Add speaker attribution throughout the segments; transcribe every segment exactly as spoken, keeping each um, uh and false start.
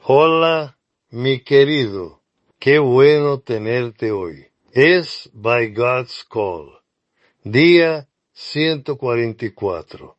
Speaker 1: Hola, mi querido, qué bueno tenerte hoy. Es By God's Call, día ciento cuarenta y cuatro,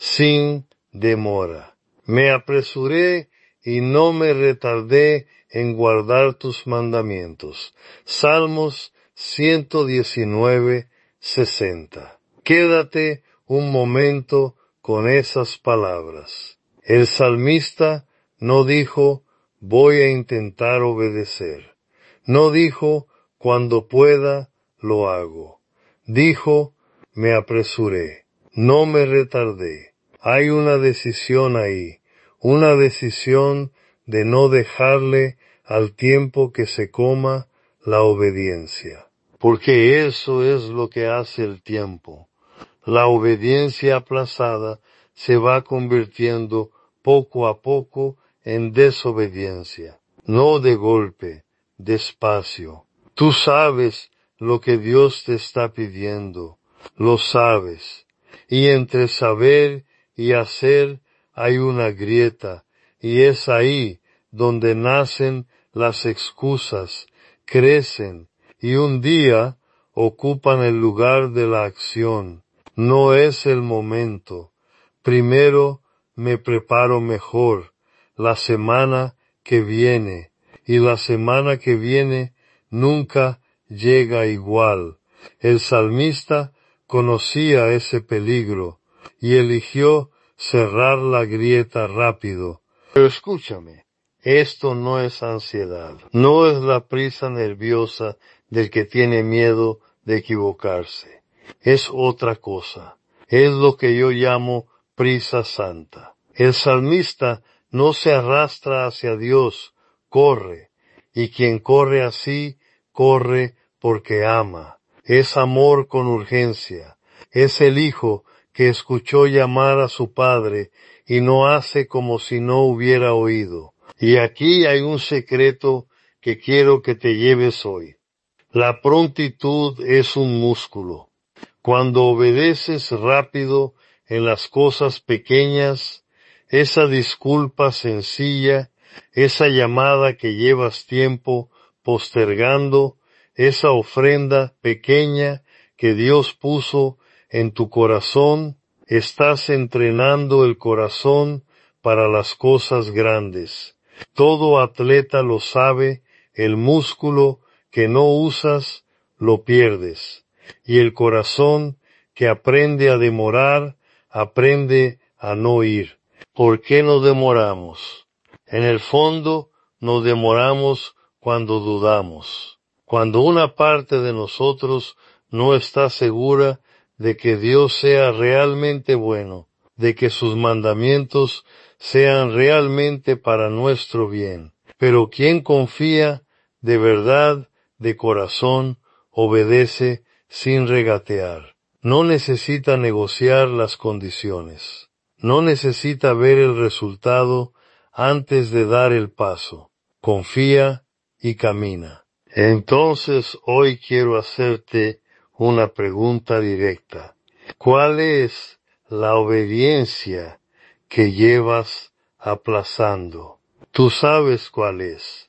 Speaker 1: sin demora. Me apresuré y no me retardé en guardar tus mandamientos. Salmos ciento diecinueve, sesenta. Quédate un momento con esas palabras. El salmista no dijo, voy a intentar obedecer. No dijo, cuando pueda, lo hago. Dijo, me apresuré. No me retardé. Hay una decisión ahí. Una decisión de no dejarle al tiempo que se coma la obediencia. Porque eso es lo que hace el tiempo. La obediencia aplazada se va convirtiendo poco a poco en desobediencia. No de golpe, despacio. Tú sabes lo que Dios te está pidiendo. Lo sabes. Y entre saber y hacer hay una grieta. Y es ahí donde nacen las excusas, crecen y un día ocupan el lugar de la acción. No es el momento. Primero me preparo mejor, la semana que viene, y la semana que viene nunca llega igual. El salmista conocía ese peligro y eligió cerrar la grieta rápido. Pero escúchame, esto no es ansiedad, no es la prisa nerviosa del que tiene miedo de equivocarse. Es otra cosa. Es lo que yo llamo prisa santa. El salmista no se arrastra hacia Dios, corre. Y quien corre así, corre porque ama. Es amor con urgencia. Es el hijo que escuchó llamar a su padre y no hace como si no hubiera oído. Y aquí hay un secreto que quiero que te lleves hoy. La prontitud es un músculo. Cuando obedeces rápido en las cosas pequeñas, esa disculpa sencilla, esa llamada que llevas tiempo postergando, esa ofrenda pequeña que Dios puso en tu corazón, estás entrenando el corazón para las cosas grandes. Todo atleta lo sabe, el músculo que no usas, lo pierdes. Y el corazón que aprende a demorar, aprende a no ir. ¿Por qué nos demoramos? En el fondo, nos demoramos cuando dudamos. Cuando una parte de nosotros no está segura de que Dios sea realmente bueno, de que sus mandamientos sean realmente para nuestro bien. Pero quien confía de verdad, de corazón, obedece sin regatear. No necesita negociar las condiciones. No necesita ver el resultado antes de dar el paso. Confía y camina. Entonces hoy quiero hacerte una pregunta directa. ¿Cuál es la obediencia que llevas aplazando? Tú sabes cuál es.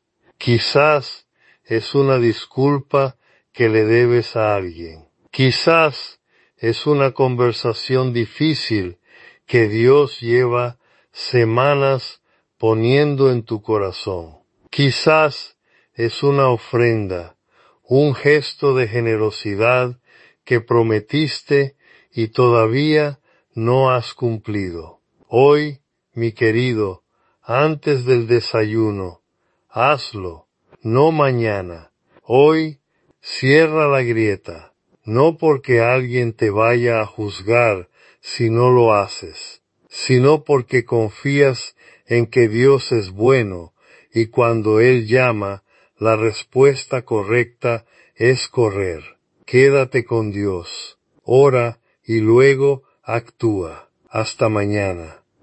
Speaker 1: Quizás es una disculpa que le debes a alguien. Quizás es una conversación difícil que Dios lleva semanas poniendo en tu corazón. Quizás es una ofrenda, un gesto de generosidad que prometiste y todavía no has cumplido. Hoy, mi querido, antes del desayuno, hazlo, no mañana. Hoy, cierra la grieta, no porque alguien te vaya a juzgar si no lo haces, sino porque confías en que Dios es bueno y cuando Él llama, la respuesta correcta es correr. Quédate con Dios, ora y luego actúa. Hasta mañana.